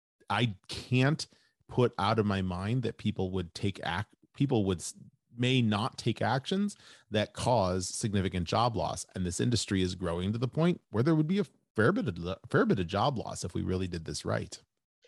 I can't put out of my mind that people would take act, people would may not take actions that cause significant job loss. And this industry is growing to the point where there would be a fair bit of, a fair bit of job loss if we really did this right.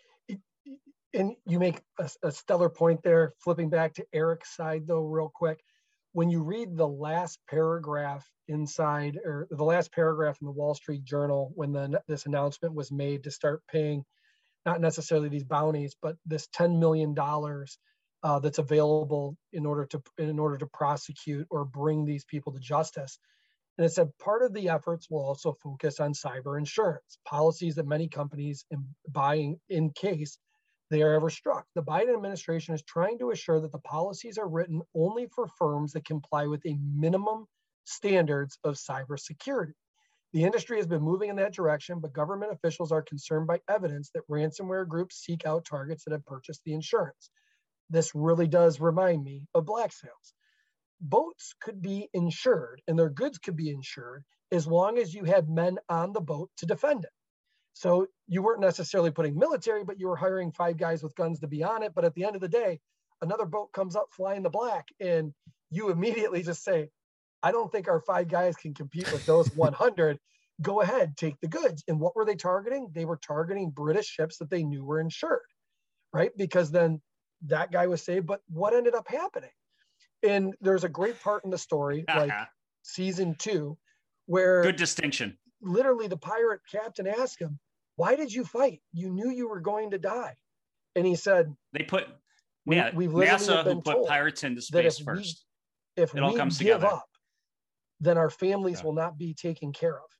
And you make a, a stellar point there. Flipping back to Eric's side though, real quick, when you read the last paragraph inside, or the last paragraph in the Wall Street Journal, when the, this announcement was made to start paying, not necessarily these bounties, but this ten million dollars Uh, that's available in order to in order to prosecute or bring these people to justice. And it said part of the efforts will also focus on cyber insurance, policies that many companies in buying in case they are ever struck. The Biden administration is trying to assure that the policies are written only for firms that comply with a minimum standards of cybersecurity. The industry has been moving in that direction, but government officials are concerned by evidence that ransomware groups seek out targets that have purchased the insurance. This really does remind me of black sales. Boats could be insured and their goods could be insured as long as you had men on the boat to defend it. So you weren't necessarily putting military, but you were hiring five guys with guns to be on it. But at the end of the day, another boat comes up flying the black and you immediately just say, I don't think our five guys can compete with those one hundred. Go ahead, take the goods. And what were they targeting? They were targeting British ships that they knew were insured, right? Because then that guy was saved, but what ended up happening? And there's a great part in the story, like season two, where good distinction. Literally the pirate captain asked him, why did you fight? You knew you were going to die. And he said, they put, we, yeah, we've NASA been who put told pirates into space if first. We, if it all we comes give together. up, then our families yeah. will not be taken care of.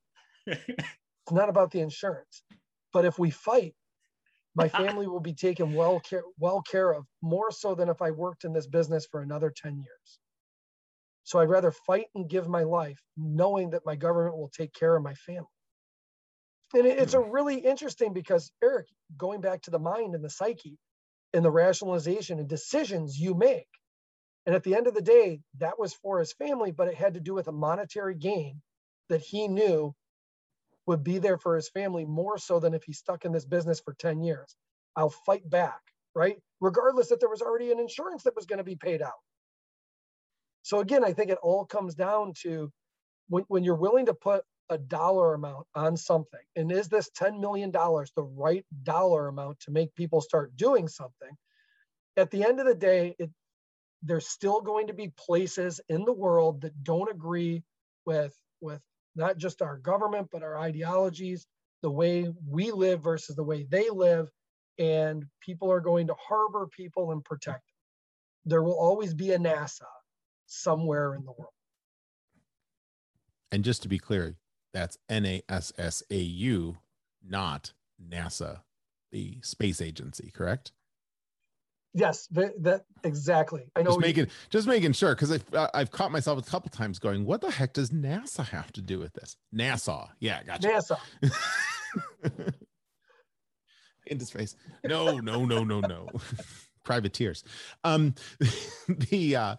It's not about the insurance. But if we fight, my family will be taken well care, well care of, more so than if I worked in this business for another ten years. So I'd rather fight and give my life knowing that my government will take care of my family. And it, it's a really interesting because, Eric, going back to the mind and the psyche and the rationalization and decisions you make, And at the end of the day, that was for his family, but it had to do with a monetary gain that he knew would be there for his family more so than if he stuck in this business for ten years. I'll fight back, right? Regardless that there was already an insurance that was going to be paid out. So again, I think it all comes down to when, when you're willing to put a dollar amount on something, and is this ten million dollars the right dollar amount to make people start doing something? At the end of the day, it, there's still going to be places in the world that don't agree with, with not just our government, but our ideologies, the way we live versus the way they live. And people are going to harbor people and protect them. There will always be a NASA somewhere in the world. And just to be clear, that's N A S S A U, not NASA, the space agency, correct? Yes, that, that exactly. I know. Just making, just making sure, because I've, I've caught myself a couple times going, what the heck does NASA have to do with this? NASA. Yeah, gotcha. NASA. Into space. No, no, no, no, no. Privateers. Um, the, uh,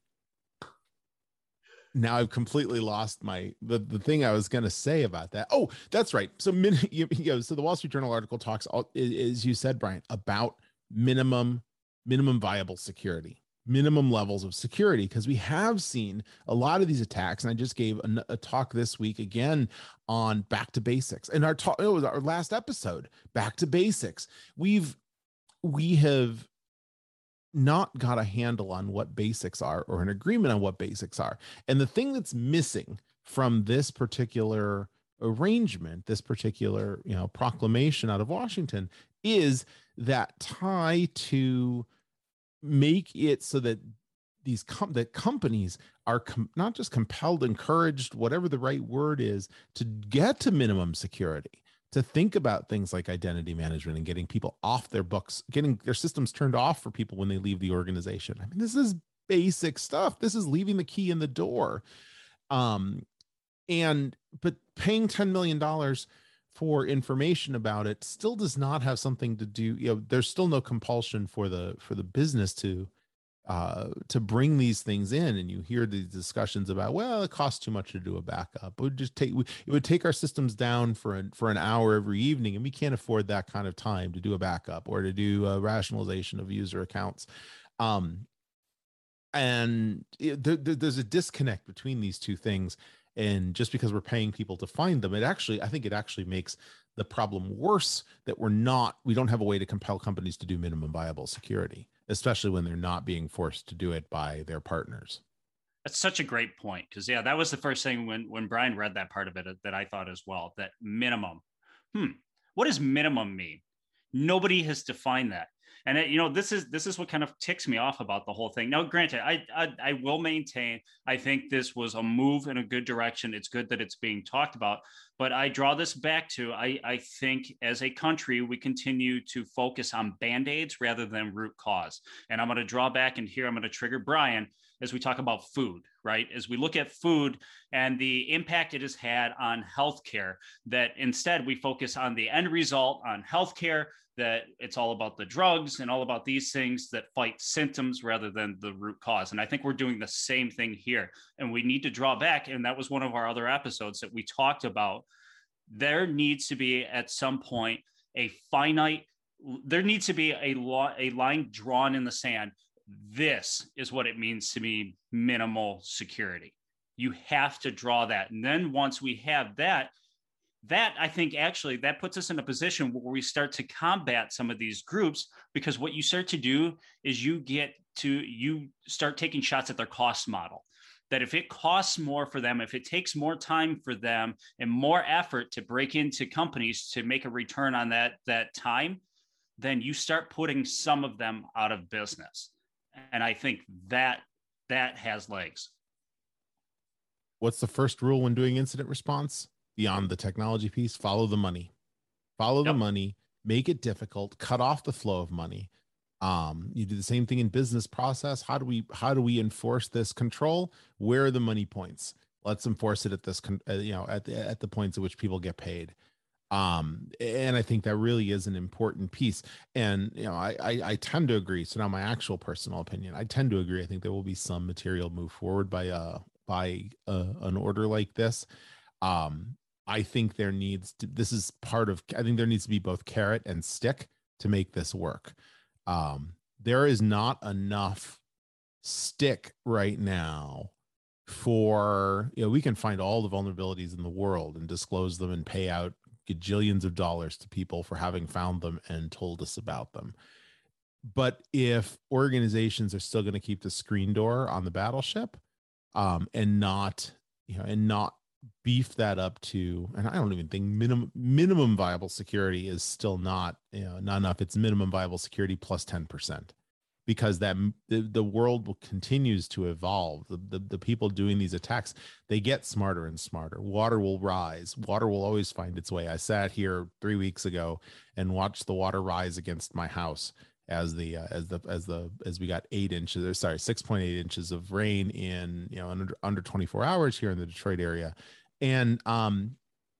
now I've completely lost my, the, the thing I was going to say about that. Oh, that's right. So, min, you, you know, so the Wall Street Journal article talks, all, as you said, Brian, about minimum minimum viable security, minimum levels of security, because we have seen a lot of these attacks. And I just gave a, a talk this week again on back to basics. And our talk, it was our last episode, back to basics. We've, we have not got a handle on what basics are or an agreement on what basics are. And the thing that's missing from this particular arrangement, this particular, you know, proclamation out of Washington, is that tie to make it so that these com- that companies are com- not just compelled, encouraged, whatever the right word is, to get to minimum security, to think about things like identity management and getting people off their books, getting their systems turned off for people when they leave the organization. I mean, this is basic stuff. This is leaving the key in the door. Um, and, but paying ten million dollars for information about it still does not have something to do, you know, there's still no compulsion for the, for the business to, uh, to bring these things in. And you hear these discussions about, well, it costs too much to do a backup. It would just take, it would take our systems down for an, for an hour every evening. And we can't afford that kind of time to do a backup or to do a rationalization of user accounts. Um, and it, there, there's a disconnect between these two things. And just because we're paying people to find them, it actually, I think it actually makes the problem worse that we're not, we don't have a way to compel companies to do minimum viable security, especially when they're not being forced to do it by their partners. That's such a great point. Because yeah, that was the first thing when, when Brian read that part of it that I thought as well, that minimum. Hmm. What does minimum mean? Nobody has defined that. And it, you know, this is this is what kind of ticks me off about the whole thing. Now, granted, I, I I will maintain I think this was a move in a good direction. It's good that it's being talked about, but I draw this back to I I think as a country we continue to focus on band-aids rather than root cause. And I'm going to draw back, and here I'm going to trigger Brian as we talk about food, right? As we look at food and the impact it has had on healthcare, that instead we focus on the end result on healthcare, that it's all about the drugs and all about these things that fight symptoms rather than the root cause. And I think we're doing the same thing here. And we need to draw back. And that was one of our other episodes that we talked about. There needs to be at some point a finite, there needs to be a, lo- a line drawn in the sand. This is what it means to be minimal security. You have to draw that. And then once we have that, that I think actually that puts us in a position where we start to combat some of these groups, because what you start to do is you get to, you start taking shots at their cost model. That if it costs more for them, if it takes more time for them and more effort to break into companies to make a return on that, that time, then you start putting some of them out of business. And I think that that has legs. What's the first rule when doing incident response? Beyond the technology piece, follow the money, follow yep. the money, make it difficult, cut off the flow of money. Um, you do the same thing in business process. How do we, how do we enforce this control? Where are the money points? Let's enforce it at this, uh, you know, at the, at the points at which people get paid. Um, and I think that really is an important piece. And, you know, I, I, I tend to agree. So now my actual personal opinion, I tend to agree. I think there will be some material move forward by, uh, by uh, an order like this. Um, I think there needs to, this is part of, I think there needs to be both carrot and stick to make this work. Um, there is not enough stick right now for, you know, we can find all the vulnerabilities in the world and disclose them and pay out gajillions of dollars to people for having found them and told us about them. But if organizations are still going to keep the screen door on the battleship, um, and not, you know, and not beef that up to, and I don't even think minimum minimum viable security is still not, you know, not enough. It's minimum viable security plus ten percent. Because that the, the world will continues to evolve. The, the the people doing these attacks, they get smarter and smarter. Water will rise. Water will always find its way. I sat here three weeks ago and watched the water rise against my house as the uh, as the as the as we got eight inches, or sorry, six point eight inches of rain in, you know, under under twenty-four hours here in the Detroit area, and um.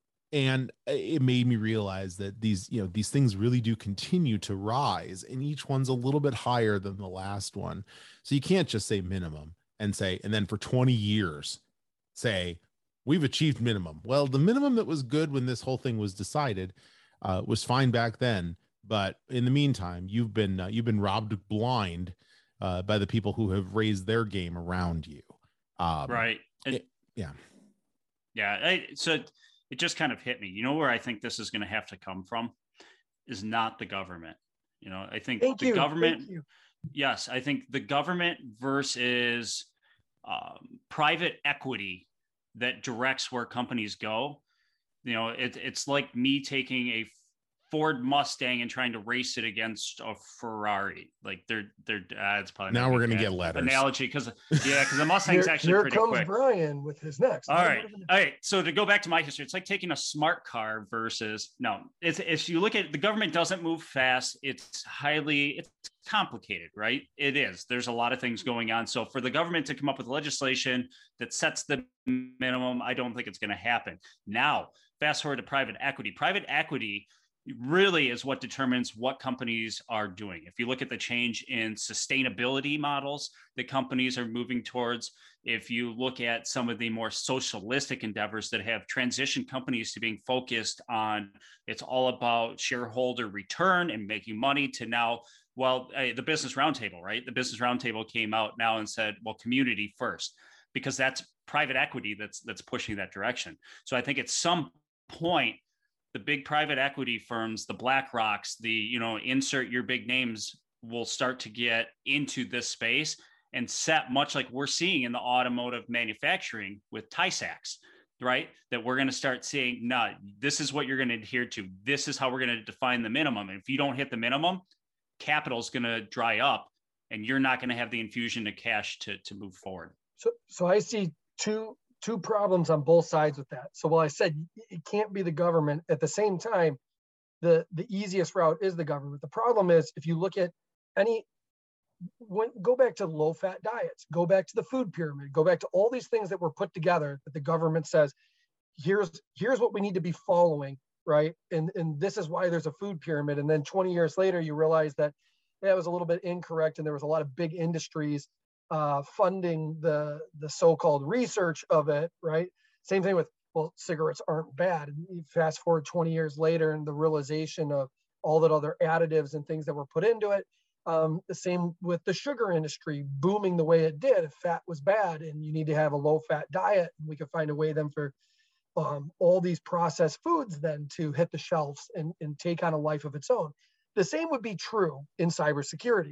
And it made me realize that these, you know, these things really do continue to rise, and each one's a little bit higher than the last one. So you can't just say minimum and say, and then for twenty years say, we've achieved minimum. Well, the minimum that was good when this whole thing was decided uh, was fine back then. But in the meantime, you've been, uh, you've been robbed blind uh, by the people who have raised their game around you. Um, right. And, it, yeah. Yeah. I, so it just kind of hit me. You know where I think this is going to have to come from is not the government. You know, I think Thank the you. government, Thank you. yes, I think the government versus um, private equity that directs where companies go. You know, it, it's like me taking a Ford Mustang and trying to race it against a Ferrari. Like they're they're uh, it's probably now we're gonna get letters analogy because yeah because the Mustang's here, actually here pretty comes quick. Brian with his next. All right, all right. So to go back to my history, it's like taking a smart car versus no. It's if you look at the government doesn't move fast. It's highly it's complicated, right? It is. There's a lot of things going on. So for the government to come up with legislation that sets the minimum, I don't think it's going to happen. Now, fast forward to private equity. Private equity really is what determines what companies are doing. If you look at the change in sustainability models that companies are moving towards, if you look at some of the more socialistic endeavors that have transitioned companies to being focused on, it's all about shareholder return and making money, to now, well, uh, the Business Roundtable, right? The Business Roundtable came out now and said, well, community first, because that's private equity that's that's pushing that direction. So I think at some point, the big private equity firms, the BlackRocks, the, you know, insert your big names, will start to get into this space and set, much like we're seeing in the automotive manufacturing with Tysax, right? That we're going to start seeing, no, this is what you're going to adhere to. This is how we're going to define the minimum. And if you don't hit the minimum, capital is going to dry up and you're not going to have the infusion of cash to, to move forward. So, so I see two two problems on both sides with that. So while I said it can't be the government, at the same time, the, the easiest route is the government. The problem is, if you look at any, when, go back to low fat diets, go back to the food pyramid, go back to all these things that were put together that the government says, here's, here's what we need to be following, right? And, and this is why there's a food pyramid. And then twenty years later, you realize that that was a little bit incorrect. And there was a lot of big industries Uh, funding the the so-called research of it, right? Same thing with, well, cigarettes aren't bad. And you fast forward twenty years later and the realization of all that other additives and things that were put into it. Um, the same with the sugar industry booming the way it did. If fat was bad and you need to have a low-fat diet, we could find a way then for um, all these processed foods then to hit the shelves and, and take on a life of its own. The same would be true in cybersecurity.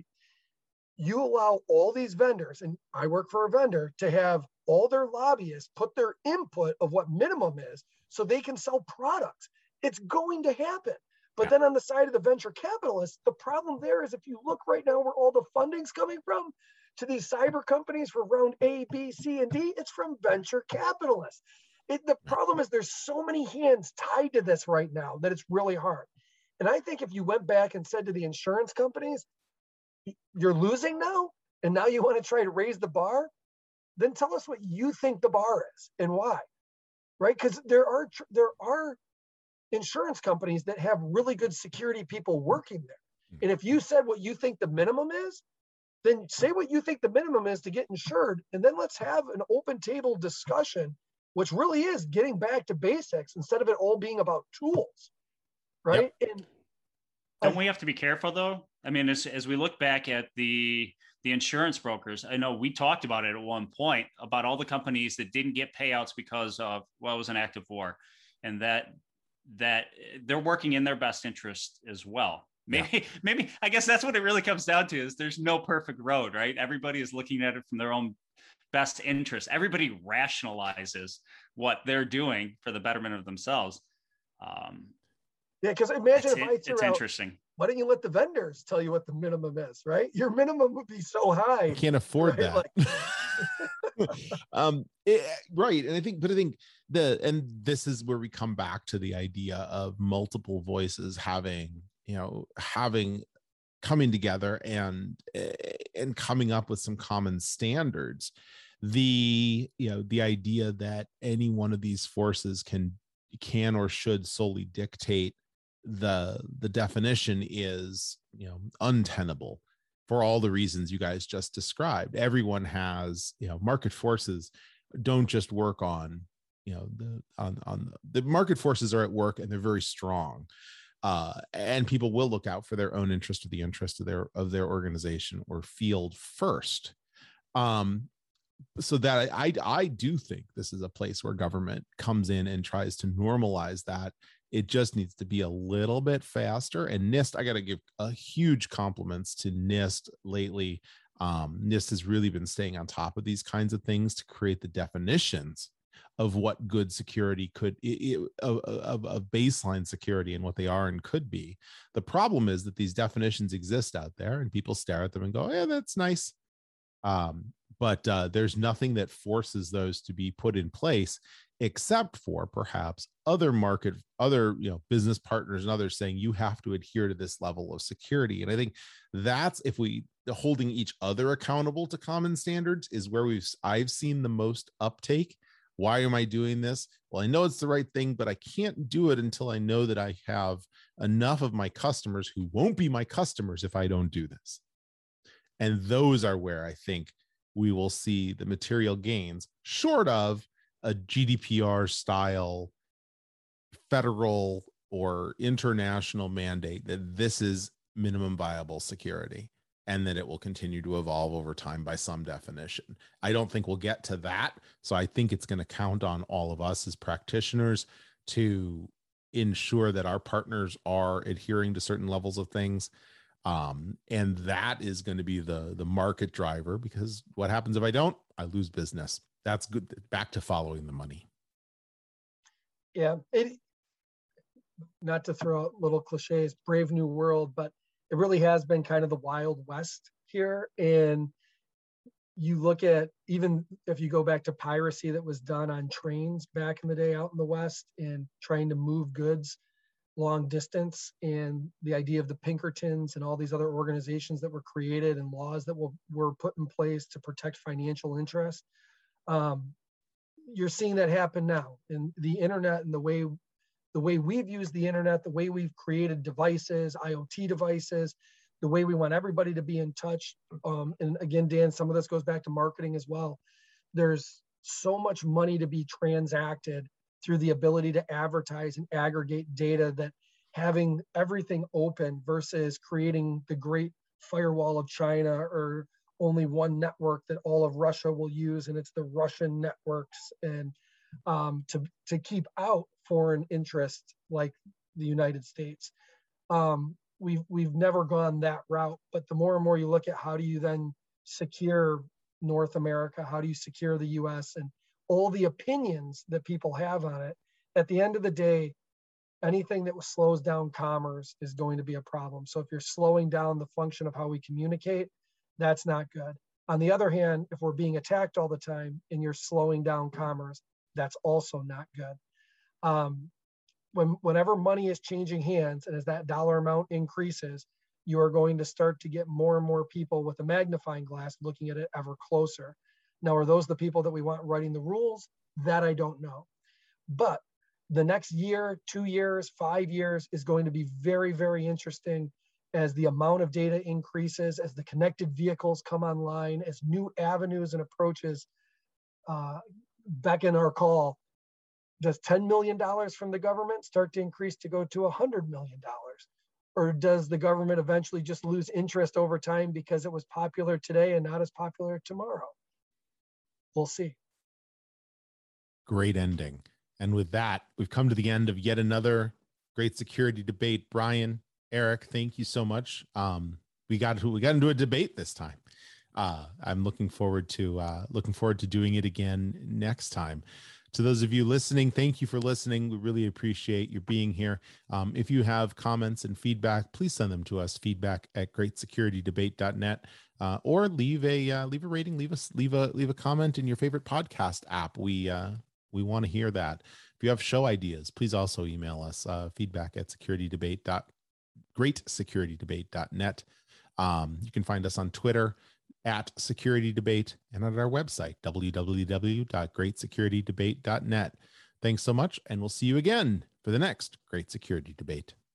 You allow all these vendors, and I work for a vendor, to have all their lobbyists put their input of what minimum is so they can sell products. It's going to happen. But yeah. Then on the side of the venture capitalists, the problem there is, if you look right now where all the funding's coming from to these cyber companies for round A, B, C, and D, it's from venture capitalists. It, the problem is there's so many hands tied to this right now that it's really hard. And I think if you went back and said to the insurance companies, you're losing now, and now you want to try to raise the bar, then tell us what you think the bar is and why, right? Because there are there are insurance companies that have really good security people working there. And if you said what you think the minimum is, then say what you think the minimum is to get insured. And then let's have an open table discussion, which really is getting back to basics instead of it all being about tools, right? Yep. And don't I, we have to be careful though? I mean, as, as we look back at the, the insurance brokers, I know we talked about it at one point about all the companies that didn't get payouts because of, well, it was an active war, and that, that they're working in their best interest as well. Maybe, yeah. maybe, I guess that's what it really comes down to, is there's no perfect road, right? Everybody is looking at it from their own best interest. Everybody rationalizes what they're doing for the betterment of themselves. Um, yeah. Cause imagine if it, I threw it's out, interesting. why don't you let the vendors tell you what the minimum is, right? Your minimum would be so high. I can't afford right? that. Like... um, it, right. And I think, but I think the, and this is where we come back to the idea of multiple voices having, you know, having coming together and, and coming up with some common standards. The, you know, the idea that any one of these forces can, can or should solely dictate the the definition is, you know, untenable for all the reasons you guys just described. Everyone has, you know, market forces don't just work on, you know, the on on the market forces are at work, and they're very strong, uh and people will look out for their own interest or the interest of their of their organization or field first. um So that I, I I do think this is a place where government comes in and tries to normalize that. It just needs to be a little bit faster. And NIST, I got to give a huge compliments to NIST lately. Um, NIST has really been staying on top of these kinds of things to create the definitions of what good security could, it, of, of, of baseline security and what they are and could be. The problem is that these definitions exist out there and people stare at them and go, yeah, that's nice. Um, but uh, there's nothing that forces those to be put in place, except for perhaps other market, other, you know, business partners and others saying you have to adhere to this level of security. And I think that's, if we holding each other accountable to common standards, is where we've I've seen the most uptake. Why am I doing this? Well, I know it's the right thing, but I can't do it until I know that I have enough of my customers who won't be my customers if I don't do this. And those are where I think we will see the material gains, short of a G D P R style federal or international mandate that this is minimum viable security, and that it will continue to evolve over time by some definition. I don't think we'll get to that. So I think it's going to count on all of us as practitioners to ensure that our partners are adhering to certain levels of things. Um, and that is going to be the, the market driver, because what happens if I don't? I lose business. That's good. Back to following the money. Yeah. It, not to throw out little cliches, Brave New World, but it really has been kind of the Wild West here. And you look at, even if you go back to piracy that was done on trains back in the day out in the West, and trying to move goods long distance, and the idea of the Pinkertons and all these other organizations that were created and laws that will, were put in place to protect financial interests. Um, you're seeing that happen now. And the internet and the way the way we've used the internet, the way we've created devices, I O T devices, the way we want everybody to be in touch. Um, and again, Dan, some of this goes back to marketing as well. There's so much money to be transacted through the ability to advertise and aggregate data, that having everything open versus creating the great firewall of China, or only one network that all of Russia will use, and it's the Russian networks, and um, to, to keep out foreign interests like the United States. Um, we've, we've never gone that route, but the more and more you look at how do you then secure North America, how do you secure the U S, and all the opinions that people have on it, at the end of the day, anything that slows down commerce is going to be a problem. So if you're slowing down the function of how we communicate, that's not good. On the other hand, if we're being attacked all the time and you're slowing down commerce, that's also not good. Um, when, whenever money is changing hands, and as that dollar amount increases, you are going to start to get more and more people with a magnifying glass looking at it ever closer. Now, are those the people that we want writing the rules? That I don't know. But the next year, two years, five years is going to be very, very interesting as the amount of data increases, as the connected vehicles come online, as new avenues and approaches uh, beckon our call. Does ten million dollars from the government start to increase to go to one hundred million dollars? Or does the government eventually just lose interest over time because it was popular today and not as popular tomorrow? We'll see. Great ending. And with that, we've come to the end of yet another great security debate. Brian, Eric, thank you so much. Um, we got to, we got into a debate this time. Uh, I'm looking forward to uh, looking forward to doing it again next time. To those of you listening, thank you for listening. We really appreciate you being here. Um, if you have comments and feedback, please send them to us, feedback at great security debate dot net, uh, or leave a uh, leave a rating, leave us leave a leave a comment in your favorite podcast app. We uh, we want to hear that. If you have show ideas, please also email us, uh, feedback at security debate. great security debate dot net. Um, you can find us on Twitter at Security Debate and at our website, w w w dot great security debate dot net. Thanks so much, and we'll see you again for the next Great Security Debate.